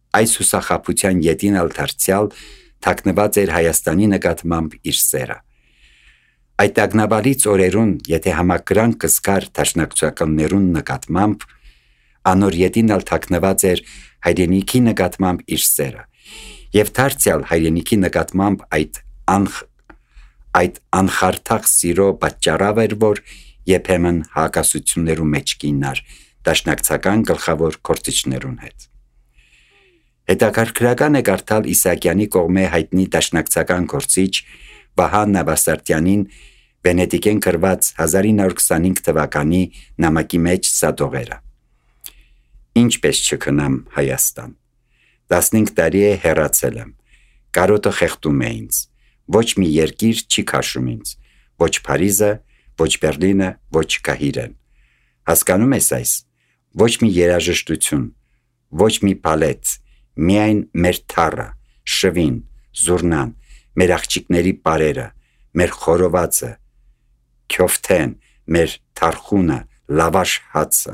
այս հուսախաբության ետին ալ դարձյալ թաքնված էր Հայաստանի նկատմամբ իր սերը։ Այդ ագնաբարից օրերուն, եթե համակրանք կսկար դաշնակցականներուն նկատմամբ, անոր ետին ալ թաքնված էր հայրենիքի նկատմամբ իր սերը, եւ դարձյալ հայրենիքի նկատմամբ այդ անխարթակ սիրո պատճառավ էր, որ երբեմն հակասություններու մեջ կինար դաշնակցական գլխավոր գործիչներուն հետ։ Հետաքրքրական է կարդալ Իսահակյանի կողմէ հայտնի դաշնակցական գործիչ Վահան Նավասարդյանին Վենետիկեն գրված 1925 թվականի նամակի մեջ սատողերը։ Ինչպես չքնամ Հայաստան, 15 տարի է հեռացել եմ, կարոտը խեղդում է ինձ, ոչ մի երկիր չի քաշում ինձ, ոչ Փարիզը, ոչ Բերլինը, ոչ Կահիրեն։ Հասկանում ես այս, ոչ մի երաժշտություն, ոչ մի բալետ, միայն մեր թառը, շվին, զուռնան, մեր աղջիկների պարերը, մեր խորովածը, քյոֆթեն, մեր թարխունը, լավաշ հացը։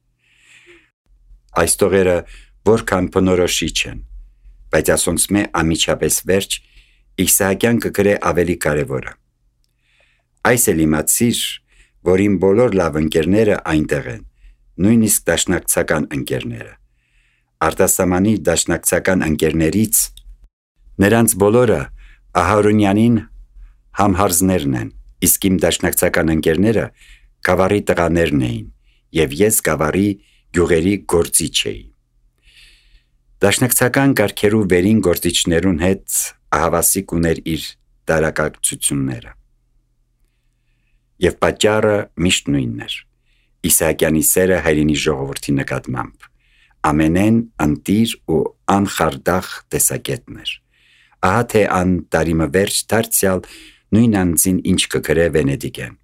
Այս տողերը որքան բնորոշիչ են, բայց ասոնց մե ամիջապես վերջ Իսահակյան կգրե ավելի կարևորը։ Այս էլ իմացիր, որ իմ բոլոր լավ ընկերները այնտեղ են, նույնիսկ դաշնակցական ընկերները։ Արտասահմանի դաշնակցական ընկերներից նրանց բոլորը Ահարոնյանին համհարզներն են, իսկ իմ դաշնակցական ընկերները գավառի տղաներն էին, եւ ես գավառի գյուղերի գործիչ էի։ Դաշնակցական կարգերու վերին գործիչներուն հետ ահավասիկ ուներ իր տարակացությունները։ Եվ պատճառը միշտ նույնն էր։ Իսահակյանի սերը հայրենի ժողովրդի նկատմամբ ամենեն ընտիր ու անխարդախ տեսակետն էր։ Ահա թե ան տարիմը վերջ դարձյալ նույն անձին ինչ կգրե Վենետիկեն։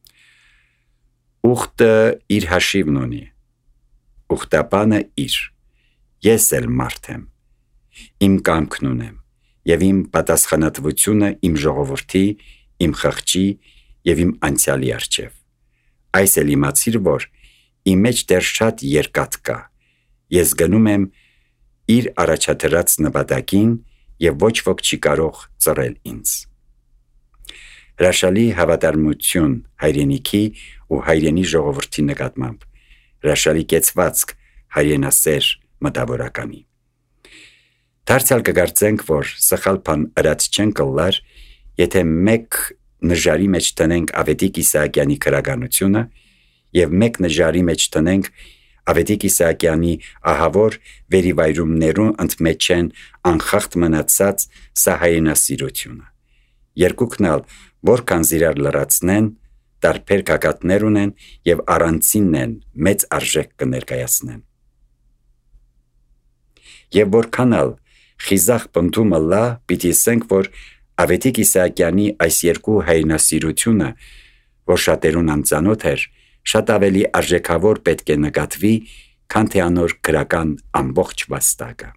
Ուխտը իր հաշիվն ունի, ուխտապանը իր, ես էլ մարդ եմ, իմ կամքն ունեմ, եւ իմ պատասխանատվությունը իմ ժողովրդի, իմ խղճի եւ իմ անցյալի առջև։ Այս էլ իմացիր, որ իմ մեջ դեռ շատ երկաթ կա, ես գնում եմ իր առաջադրած նպատակին եւ ոչ ոք չի կարող ծռել ինձ։ Հրաշալի հավատարմություն հայրենիքի ու հայրենի ժողովրդի նկատմամբ, հրաշալի կեցվածք հայրենասեր մտավորականի։ Դարձյալ կգործենք, որ սխալ բան ըրած չեն կլար, եթե մեկ նժարի մեջ տնենք Ավետիք Իսահակյանի քրագանությունը եւ մեկ նժարի մեջ տնենք Ավետիք Իսահակյանի ահավոր վերիվայրումներուն ընդմեջ են անխախտ մնացած սա հայրենասիրությունը։ Երկուքն ալ որքան զիրար լրացնեն, տարբեր գագաթներ ունեն եւ առանցինն են մեծ արժեք կներկայացնեն։ Եվ որքան ալ խիզախ պնդումը լա, պիտի ասենք, որ Ավետիք Իսահակյանի այս երկու հայրենասիրությունը, որ շատերուն անծանոթ էր, շատ ավելի արժեքավոր պետք է նկատվի, քան թե անոր գրական ամբողջ վաստակը։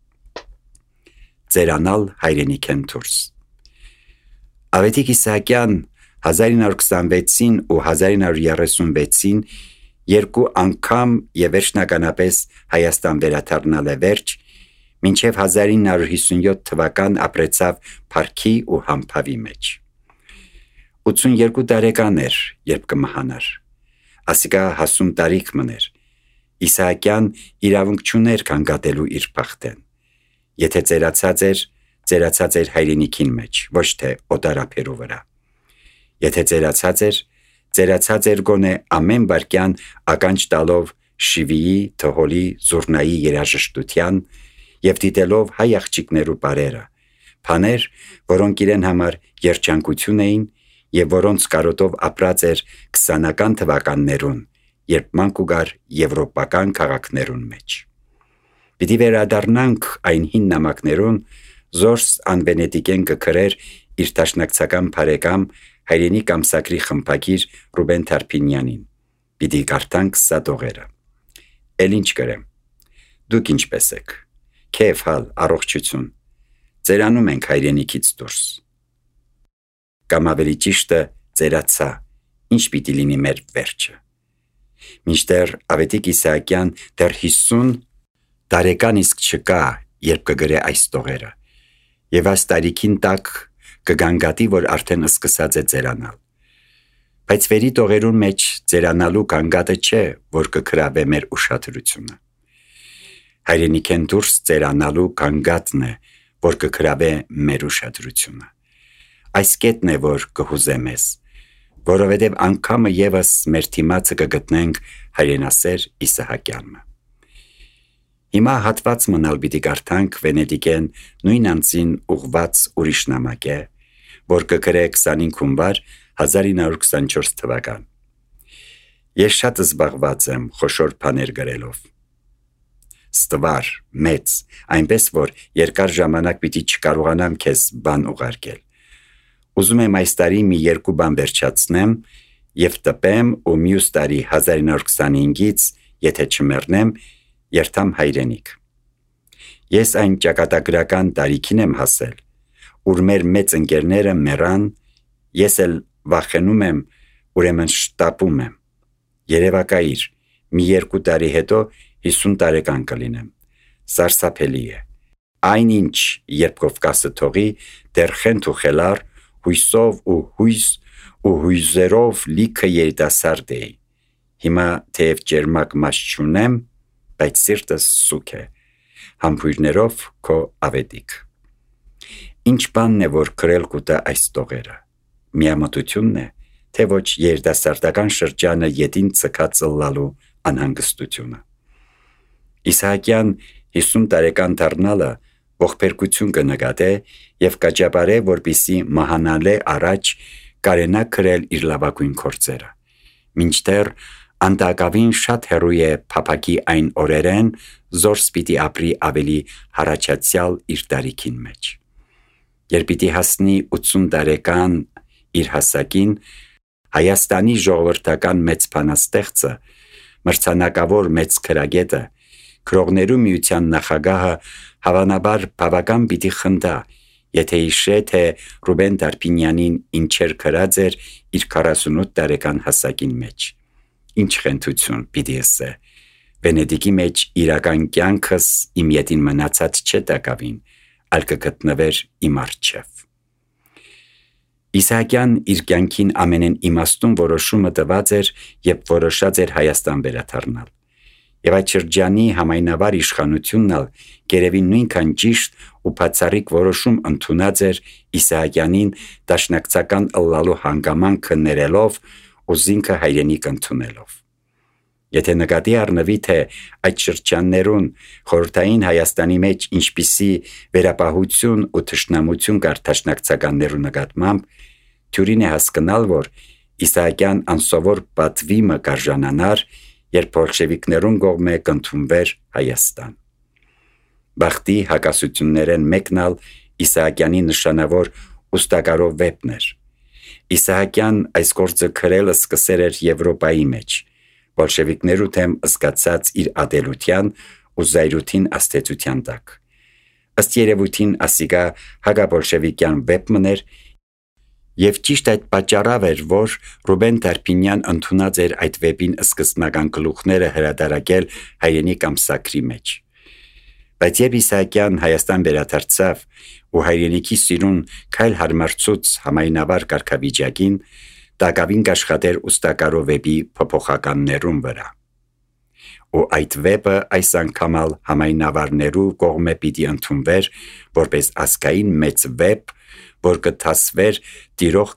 Ձերանալ հայրենիքեն դուրս։ Ավետիք Իսահակյան 1926-ին ու 1936-ին երկու անգամ եւ վերջնականապես Հայաստան վերադառնալ է վերջ, մինչև 1957 թվական ապրեցավ փառքի ու համբավի մեջ։ 82 տարեկան էր, երբ կմահանար։ Ասիկա հասուն տարիք մներ։ Իսահակյան իրավունք չուներ կանգատելու իր բախտեն։ Եթե ծերացած էր հայրենիքին մեջ, ոչ թե օտարափերու վրա։ Եթե ծերացած էր գոնե ամեն վարքյան ականջ տալով շիվիի, թհոլի, զուռնայի երաժշտության եւ դիտելով հայ աղջիկներու բարերը, բաներ, որոնք իրեն համար երջանկություն էին եւ որոնց կարոտով ապրած էր 20-ական թվականներուն, երբ մանկ ուգար եվրոպական քաղաքներուն մեջ։ Պիտի վերադառնանք այն հին նամակներուն, զորս անվենետիկեն կգրեր իր դաշնակցական բարեկամ հայրենի կամսակրի խմբագիր Ռուբեն Թարփինյանին։ Պիտի կարդանք սատողերը։ Էլ ինչ կրեմ։ Դուք ինչպես եք։ Քեֆ հալ, առողջություն։ Ծերանում ենք հայրենիքից դուրս։ Կամ ավելի ճիշտը ծերացա, ինչ պիտի լինի մեր վերջը։ Մինչդեռ Ավետիք Իսահակյան դեռ 50 տարեկան իսկ չկա երբ կգրե այս տողերը, եւ այս տարիքին տակ կգանգատի, որ արդեն սկսած է ձերանալ։ Բայց վերի տողերուն մեջ ձերանալու գանգատը չէ, որ կգրավե մեր ուշադրությունը։ Հայրենիքեն դուրս ձերանալու գանգատն է, որ կգրավե մեր ուշադրությունը։ Այս կետն է, որ կհուզե մեզ, որովհետև անգամը եւս մեր թիմացը կգտնենք հայրենասեր Իսահակյանը։ Հիմա հատված մնալ պիտի կարդանք Վենետիկեն նույն անձին ուղված ուրիշ նամակ է, որ կգրե 25 հունվար 1924 թվական։ Ես շատ զբաղված եմ խոշոր բաներ գրելով։ Ստվար, մեծ, այնպես որ երկար ժամանակ պիտի չկարողանամ քեզ բան ուղարկել։ Ուզում եմ այս տարի մի 2 բան վերջացնեմ եւ տպեմ ու մյուս տարի 1925-ից, եթե չմեռնեմ, երթամ հայրենիք։ Ես այն ճակատագրական տարիքին եմ հասել, ուր մեր մեծ ընկերները մեռան, ես էլ վախենում եմ, ուրեմն շտապում եմ։ Երևակայիր, մի 2 տարի հետո 50 տարեկան կլինեմ։ Սարսափելի է։ Այնինչ, երբ Կովկասը թողի, դեռ խենթ ու խելար, հույսով ու հույզերով լիքը երիտասարդ էի։ Հիմա թեև ջերմակ մաս չունեմ, բայց սիրտս սուք է։ Համբույրներով քո ավետիք։ Ինչ բանն է, որ գրել կուտա այս տողերը։ Միամտությունն է, թե ոչ երիտասարդական շրջանը ետին ցկած լալու անհանգստությունը։ Իսահակյան 50 տարեկան դառնալը ողբերգություն կնկատե եւ կաճապարե, որպիսի մահանալե առաջ կարենա գրել իր լավագույն գործերը։ Մինչդեռ անտակավին շատ հեռու է փափակի այն օրերեն, զորս պիտի ապրի ավելի հարաճացյալ իր տարիքին մեջ։ Երբ պիտի հասնի 80 տարեկան իր հասակին, Հայաստանի ժողովրդական մեծ բանաստեղծը, մրցանակավոր մեծ քրագետը, Գրողներու միության նախագահը հավանաբար բավական պիտի խնդա, եթե հիշե, թե Ռուբեն Տարպինյանին ինչեր գրած էր իր 48 տարեկան հասակին մեջ։ Ինչ խնդություն պիտի ասե։ Վենետիկի մեջ իրական կյանքս իմ ետին մնացած չէ տակավին, այլ կգտնվեր իմ առջև։ Իսահակյան իր կյանքին ամենեն իմաստուն որոշումը տված էր, երբ որոշած էր Հայաստան վերադառնալ։ Եվ այդ շրջանի համայնավար իշխանությունն ալ գերևին նույնքան ճիշտ ու բացառիկ որոշում ընդունած էր Իսահակյանին դաշնակցական ըլլալու հանգամանքը ներելով ու զինքը հայրենիք ընդունելով։ Եթե նկատի առնվի, թե այդ շրջաններուն խորհրդային Հայաստանի մեջ ինչպիսի վերապահություն ու թշնամություն կար դաշնակցականներու նկատմամբ, թյուրին է հասկանալ, որ Իսահակյան անսովոր պատվիմը կարժանանար, երբ բոլշևիկներուն կողմէ կընդունվեր Հայաստան։ Բախտի հակասություններեն մեկն ալ Իսահակյանի նշանավոր ուստակարով վեպն էր։ Իսահակյան այս գործը գրելը սկսել էր Եվրոպայի մեջ, բոլշևիկներու թեմ զգացած իր ադելության ու զայրույթին աստեցության տակ։ Ըստ երևույթին ասիկա հակաբոլշևիկյան վեպն էր, եւ ճիշտ այդ պատճառով էր, որ Ռուբեն Տարպինյան ընդունած էր այդ վեպին սկզբնական գլուխները հրատարակել հայրենիք ամսագրի մեջ։ Բայց երբ Իսահակյան Հայաստան վերադարձավ ու հայրենիքի սիրուն քայլ հարմարցուց համայնավար կարգավիճակին, տակավին կաշխատեր ուստակարով վեպի փոփոխականներուն վրա։ Ու այդ վեպը այս անգամ համայնավարներու կողմէ պիտի ընդունվեր որպես ազգային մեծ վեպ, որ կթասվեր տիրող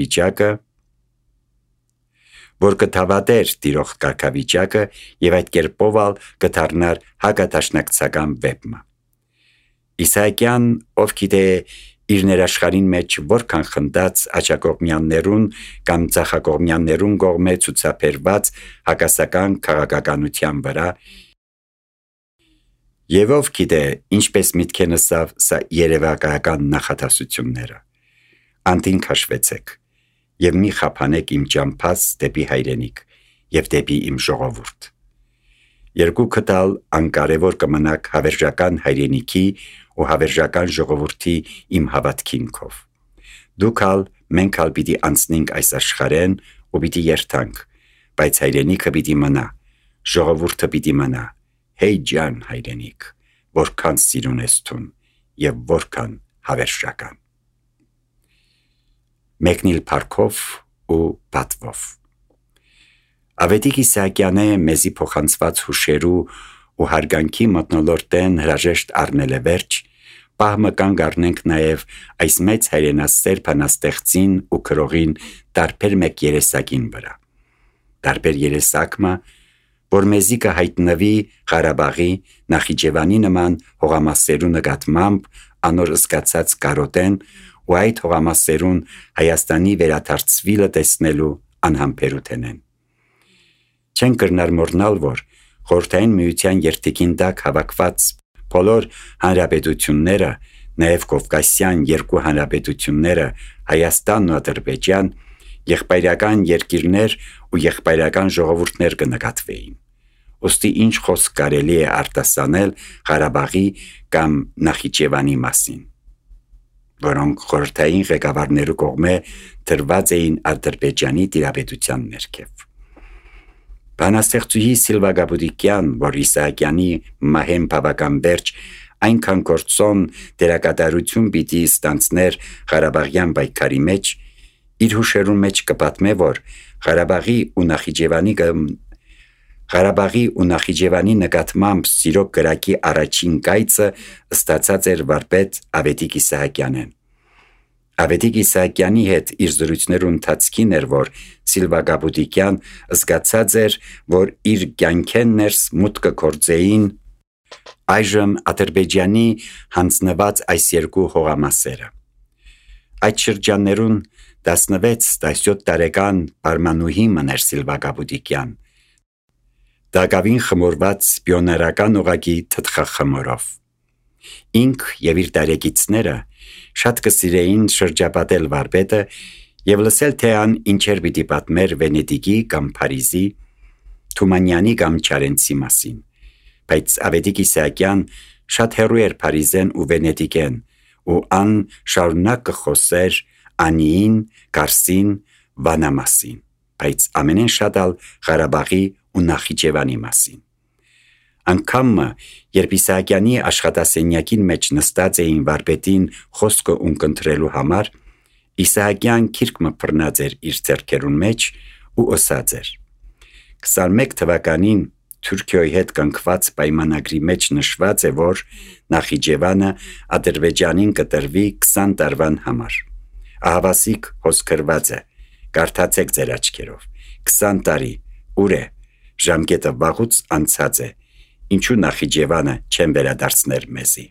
կարգավիճակը եւ այդ կերպով կդառնար հակադաշնակցական վեպը։ Իսահակյան, ով գիտե իր ներաշխարհին մեջ որքան խնդած աչակողմյաններուն կամ ցախակողմյաններուն կողմէ ցուցաբերված հակասական քաղաքականության վրա, եւ ով գիտե ինչպես միտք է նստավ սա երևակայական նախատասությունները։ Անտին քաշվեցեք եւ մի խափանեք իմ ճամփաս դեպի հայրենիք եւ դեպի իմ ժողովուրդ։ Երկու կտալ անկարևոր կմնաք հավերժական հայրենիքի ու հավերժական ժողովրդի իմ հավատքինքով։ Դուք ալ մենք ալ պիտի անցնենք այս աշխարհեն ու պիտի երթանք, բայց հայրենիքը պիտի մնա, ժողովուրդը պիտի մնա։ Հեյ ջան հայրենիք, որքան սիրուն ես թուն եւ որքան հավերժական։ Մեկնիլ Փարքով ու պատվով։ Ավետիք Իսահակյանը մեզի փոխանցված հուշերու ու հարգանքի մթնոլորտեն հրաժեշտ առնել է վերջ, պահմը կանգ առնենք նաև այս մեծ հայրենասեր բանաստեղծին ու քրողին տարբեր մեկ երեսակին վրա։ Տարբեր երեսակը, որ մեզի կհայտնվի Ղարաբաղի, Նախիջևանի նման հողամասերու նկատմամբ անոր զգացած կարոտեն ու այդ հողամասերուն Հայաստանի վերադարձվիլը տեսնելու անհամբերութենեն։ Չեն կրնար մոռնալ, որ Խորհրդային Միության երթիկին տակ հավաքված բոլոր հանրապետությունները, նաև Կովկասյան երկու հանրապետությունները Հայաստանն ու Ադրբեջան, եղբայրական երկիրներ ու եղբայրական ժողովուրդներ կնկատվեին։ Ոստի ինչ խոսք կարելի է արտասանել Ղարաբաղի կամ Նախիջևանի մասին, որոնք խորհրդային ղեկավարներու կողմէ դրված էին Ադրբեջանի տիրապետության ներքև։ Բանաստեղծուհի Սիլվա Գաբուդիկյան, որ Իսահակյանի մահեն բավական վերջ այնքան գործոն դերակատարություն պիտի ստանցներ Ղարաբաղյան պայքարի մեջ, իր հուշերուն մեջ կպատմե, որ Ղարաբաղի ու Նախիջևանի նկատմամբ սիրո կրակի առաջին կայծը ստացած էր վարպետ Ավետիք Իսահակյանեն։ Ավետիք Իսահակյանի հետ իր զրույցներու ընթացքին էր, որ Սիլվա Գաբուդիկյան զգացած էր, որ իր կյանքեն ներս մուտքը կործեին այժմ Ադրբեջանի հանձնված այս երկու հողամասերը։ Այդ շրջաններուն 16-17 տարեկան բարմանուհի մներ Սիլվա Գաբուդիկյան, դակավին խմորված պիոներական ուղակի թթխախմորով։ Ինք եւ իր տարեկիցները շատ կսիրեին շրջապատել վարպետը եւ լսել թե ան ինչեր պիտի պատմեր Վենետիկի կամ Փարիզի, Թումանյանի կամ Չարենցի մասին, բայց Ավետիք Իսահակյան շատ հեռու էր Փարիզեն ու Վենետիկեն, ու ան շարունակ կխոսեր Անիին, Կարսին, Վանա մասին, բայց ամենեն շատ ալ Ղարաբաղի ու Նախիջևանի մասին։ Անգամ երբ Իսահակյանի աշխատասենյակին մեջ նստած էին վարպետին խոսքը ունկնդրելու համար, Իսահակյան քիրքը բռնած էր իր ձեռքերուն մեջ ու ասած էր. 21 թվականին Թուրքիոյի հետ կնքված պայմանագրի մեջ նշված է, որ Նախիջևանը Ադրբեջանին կտրվի 20 տարվան համար։ Ահավասիկ հոսքրված է, կարդացեք ձեր աչքերով, 20 տարի, ուր է, ժամկետը վաղուց անցած է, ինչու Նախիջևանը չեն վերադարձներ մեզի։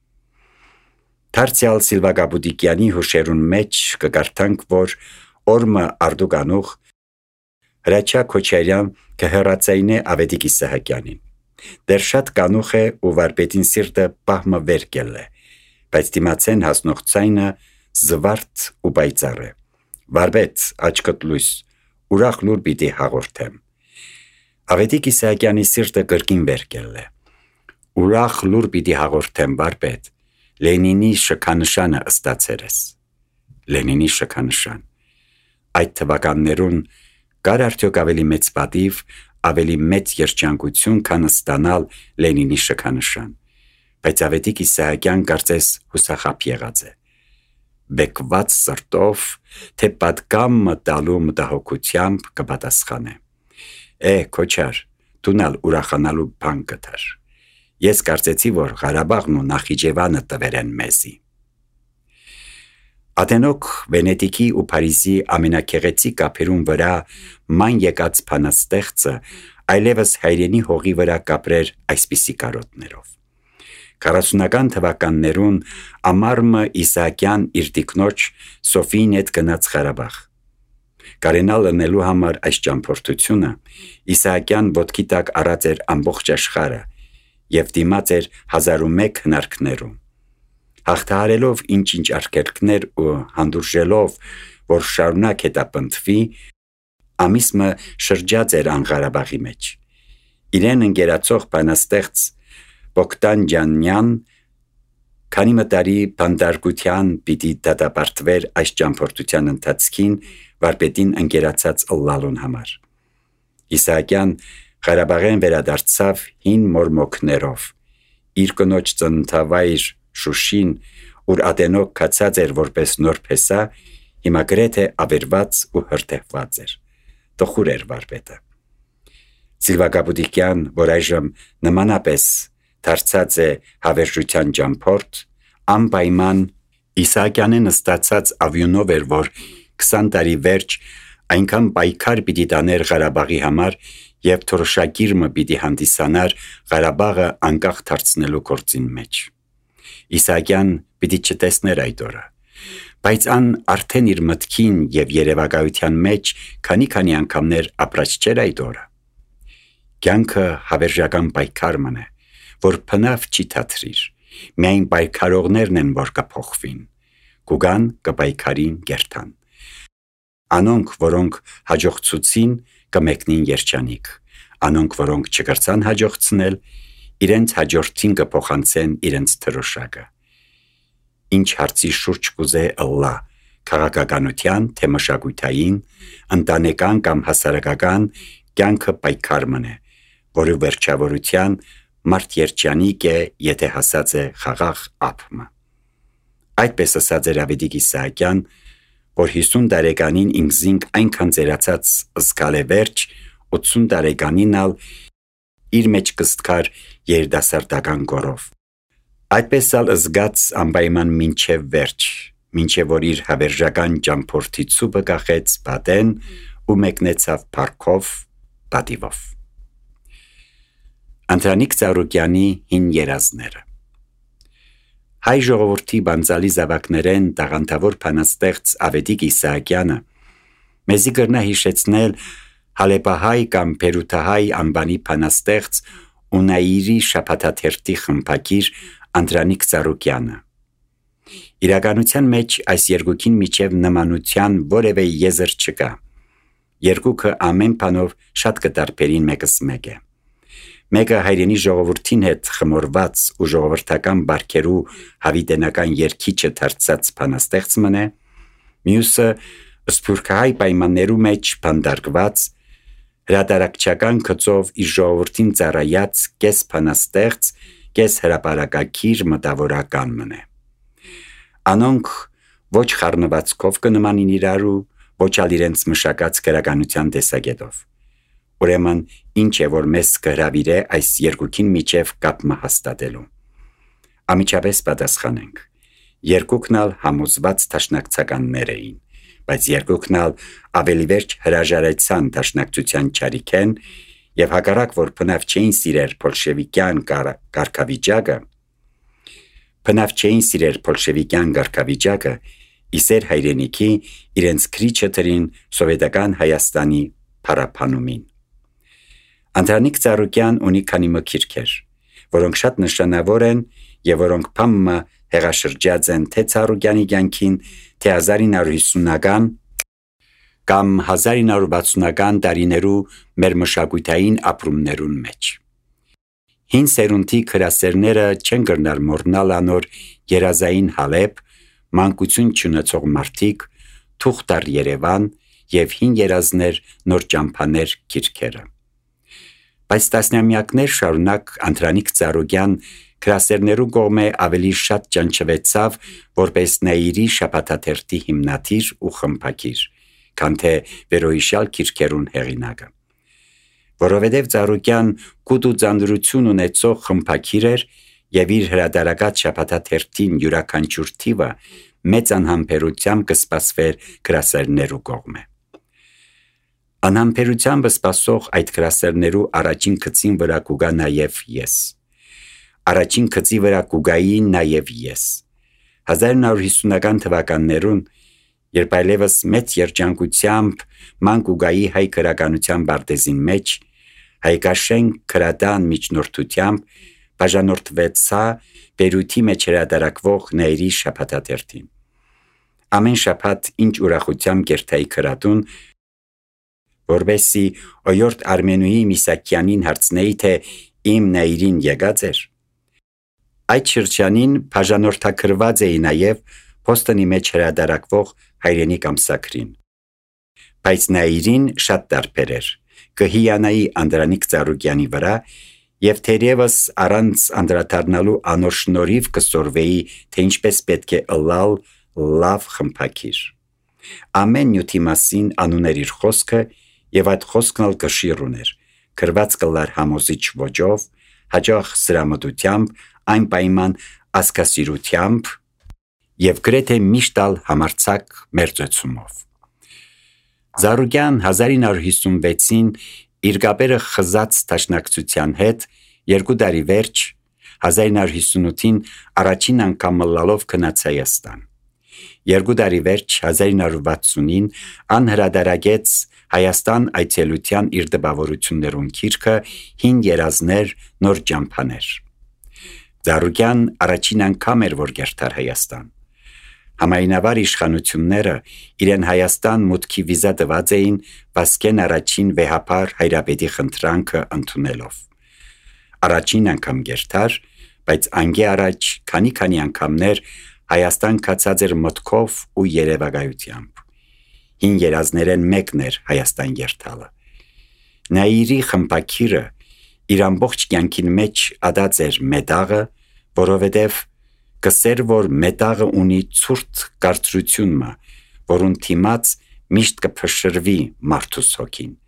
Դարձյալ Սիլվա Գաբուդիկյանի հուշերուն մեջ կկարդանք, որ օրմը արդուկանուխ Հրաչյա Քոչարյան կհեռացայնե Ավետիք Իսահակյանին։ Դեր շատ կանուխ է ու վարպետին սիրտը պահմը վերկել է, բայց դիմացեն հասնող ցայնը զվարթ ու պայծառ է։ Վարպետ, աչքդ լույս, ուրախ լուր պիտի հաղորդեմ։ Ավետիք Իսահակյանի սիրտը կրկին վերկել է։ Ուրախ լուր պիտի հաղորդեմ, վարպետ, Լենինի շքանշանը ստացեր ես։ Լենինի շքանշան։ Այդ թվականներուն կար արդյոք ավելի մեծ պատիվ, ավելի մեծ երջանկություն, քան ստանալ Լենինի շքանշան, բայց Ավետիք Իսահակյան կարծես հուսախապ եղած է։ Բեկված սրտով, թե պատկամ մտալու մտահոգությամբ կպատասխանե։ Քոչար, դունալ ուրախանալու բան կտար։ Ես կարծեցի, որ Ղարաբաղն ու Նախիջևանը տվերեն մեզի։ Ատենոք Վենետիկի ու Փարիզի ամենաքեղեցիկ ափերուն վրա ման եկած բանաստեղծը այլևս հայրենի հողի վրա կապրեր այսպիսի կարոտներով։ 40-ական թվականներուն ամառը Իսահակյան իր տիկնոջ Սոֆիին հետ գնաց Ղարաբաղ։ Կարենալ լնելու համար այս ճամփորդությունը Իսահակյան ոտքի տակ առած էր ամբողջ աշխարհը եւ դիմաց էր 1001 հնարքներում։ Հաղթահարելով ինչ-ինչ արգելքներ ու հանդուրժելով, որ շարունակ հետապնդվի, ամիսը շրջած էր Ղարաբաղի մեջ։ Իրեն ընկերացող բանաստեղծ Բոգդան Ջանյան քանի մտարի բանդարգության պիտի դատապարտվեր այս ճամփորդության ընթացքին վարպետին ընկերացած ըլլալուն համար։ Իսահակյան Ղարաբաղեն վերադարձավ հին մորմոքներով, իր կնոջ ծննդավայր Շուշին, ուր Ադենոկ կացած էր որպես նոր փեսա, հիմա գրեթե ավերված ու հրդեհված էր։ Տխուր էր վարպետը։ Սիլվա Կապուտիկյան, որ այժմ նմանապես դարձած է հավերժության ճամփորդ, անպայման Իսահակյանեն ստացած ավյունով էր, որ 20 տարի վերջ այնքան պայքար պիտի տաներ Ղարաբաղի համար և թորոշակիրմը պիտի հանդիսանար Ղարաբաղը անկախ դարձնելու գործին մեջ։ Իսահակյան պիտի չտեսներ այդ օրը, բայց ան արդեն իր մտքին և երևակայության մեջ քանի անգամներ ապրած չէր այդ օրը։ Կյանքը հավերժական պայքար մնե, որ փնավ չի թատրիր, միայն պայքարողներն են, որ կփոխվին, կուգան կպայքարին գերտան։ Անոնք, որոնք հաջողցուցին, կմեկնին երջանիկ, անոնք, որոնք չկրցան հաջողցնել, իրենց հաջորդին կփոխանցեն իրենց թրոշակը։ Ինչ հարցի շուրջ կուզե ըլլա, քաղաքականության, թե մշակութային, ընտանեկան կամ հասարակական կյանքը պայքար մնե, որի վերջավորության մարդ երջանիկ է, եթե հասած է խաղաղ ափմը։ Այդպես ասած էր Ավետիք Իսահակյան, որ 50 տարեկանին ինքզինք այնքան ձերացած զգալ է վերջ, 80 տարեկանին ալ իր մեջ կստկար երիտասարդական գորով։ Այդպես ալ զգաց անպայման մինչև վերջ, մինչև որ իր հավերժական ճամփորդի ցուպը կախեց պատեն ու մեկնեցավ փառքով, պատիվով։ Անդրանիկ Ծառուկյանի հին երազները։ Հայ ժողովրդի բանձալի զավակներեն տաղանդավոր բանաստեղծ Ավետիք Իսահակյանը մեզի կրնա հիշեցնել Հալեպահայ կամ Պերութահայ անվանի բանաստեղծ Ունայիրի շաբաթաթերթի խմբագիր Անդրանիկ Ծառուկյանը։ Իրականության մեջ այս երկուքին միջև նմանության որևէ եզր չկա։ Երկուքը ամեն բանով շատ կտարբերին մեկս մեկը։ Մեկը հայրենի ժողովրդին հետ խմորված ու ժողովրդական բարքերու հավիտենական երգիչը դարձած բանաստեղծ մնե, մյուսը սփյուռքահայ պայմաններու մեջ բանդարկված, հրատարակչական գծով իր ժողովրդին ծառայած կես բանաստեղծ, կես հրապարակագիր մտավորական մնե։ Անոնք ոչ խառնվածքով կնմանին իրարու, ոչ ալ իրենց մշակած գրականության տեսակետով։ Ուրեմն ինչ է, որ մեզ կհրավիրե այս երկուքին միջև կապը հաստատելու։ Ամիջապես պատասխանենք։ Երկուքն ալ համոզված դաշնակցականներ էին, բայց երկուքն ալ ավելի վերջ հրաժարեցան դաշնակցության չարիքեն և հակառակ որ բնավ չէին սիրեր բոլշևիկյան կարգավիճակը, իսեր հայրենիքի իրենց քրիչը դրին սովետական Հայաստանի փառաբանումին։ Անդրանիկ Ծառուկյան ունի քանի մքիրքեր, որոնք շատ նշանավոր են և որոնք փամը հեղաշրջած են թե Ծառուկյանի կյանքին, թե 1950-ական կամ 1960-ական տարիներու մեր մշակութային ապրումներուն մեջ։ Հին սերունդի քրասերները չեն կրնար մոռնալ անոր երազային Հալեպ, մանկություն չունեցող մարդիկ, թուղթար Երևան և հին երազներ, նոր ճամփաներ գիրքերը։ Բայց տասնամյակներ շարունակ Անդրանիկ Ծառուկյան քրասերներու կողմէ ավելի շատ ճանչվեցավ որպես Նայիրի շաբաթաթերթի հիմնադիր ու խմբագիր, քան թե վերոհիշյալ գիրքերուն հեղինակը։ Որովհետև Ծառուկյան կուտ ու ծանրություն ունեցող խմբագիր էր և իր հրատարակած շաբաթաթերթին յուրաքանչյուր թիվը մեծ անհամբերությամբ կսպասվեր քրասերներու կողմէ։ Անհամբերությամբ սպասող այդ քրասերներու առաջին գծին վրա կուգա նաև ես։ Առաջին գծի վրա կուգայի նաև ես։ 1950-ական թվականներուն, երբ այլևս մեծ երջանկությամբ ման կուգայի հայ գրականության բարտեզին մեջ, հայկաշեն քրադան միջնորդությամբ բաժանորդվեցա Բերութի մեջ հրատարակվող Նայիրի շաբաթաթերթին։ Ամեն շաբաթ ինչ ուրախությամբ կերտայի քրատուն, որբեսի օրորդ Արմենուհի Միսակյանին հարցնեի, թե իմ Նայիրին եկած էր։ Այդ շրջանին բաժանորդակրված էի նաև Բոստոնի մեջ հրատարակվող հայրենի ամսագրին։ Բայց Նայիրին շատ տարբեր էր, կհիանայի Անդրանիկ Ծառուկյանի վրա Եվ թերևս առանց անդրադառնալու անոր շնորհիվ կսորվեի, թե ինչպես պետք է ըլլալ լավ խմփակիր։ Ամեն նյութի մասին անուներ իր խոսքը, եւ այդ խոսքն ալ կշիռ ուներ, գրված կլար համոզիչ ոճով, հաջող սրամտությամբ, այն պայման ասկասիրությամբ եւ գրեթե միշտ ալ համարձակ մերձեցումով։ Զարուգյան 1956-ին իր գաբերը խզած տաշնակցության հետ 2 տարի վերջ 1958-ին առաջին անգամ մլալով գնաց Հայաստան։ 2 տարի վերջ 1960-ին անհրադարագեց Հայաստան այցելության իր դպավորություններուն գիրքը 5 երազներ նոր ճամփաներ։ Զարուգյան առաջին անգամ էր որ գերտար Հայաստան։ Համայնավար իշխանությունները իրեն Հայաստան մուտքի վիզա տված էին Վասկեն առաջին վեհապար հայրապետի խնդրանքը ընդունելով։ Առաջին անգամ գերտար, բայց անգե առաջ քանի անգամներ Հայաստան կացած էր մտքով ու երևակայությամբ։ 5 երազներեն մեկն էր Հայաստան գերտալը։ Նայիրի խմփակիրը իր ամբողջ կյանքին մեջ ադած էր մետաղը, որովհետև կսեր որ մետաղը ունի ցուրտ կարծրությունը, որուն թիմաց միշտ կփշրվի մարդուս հոգին։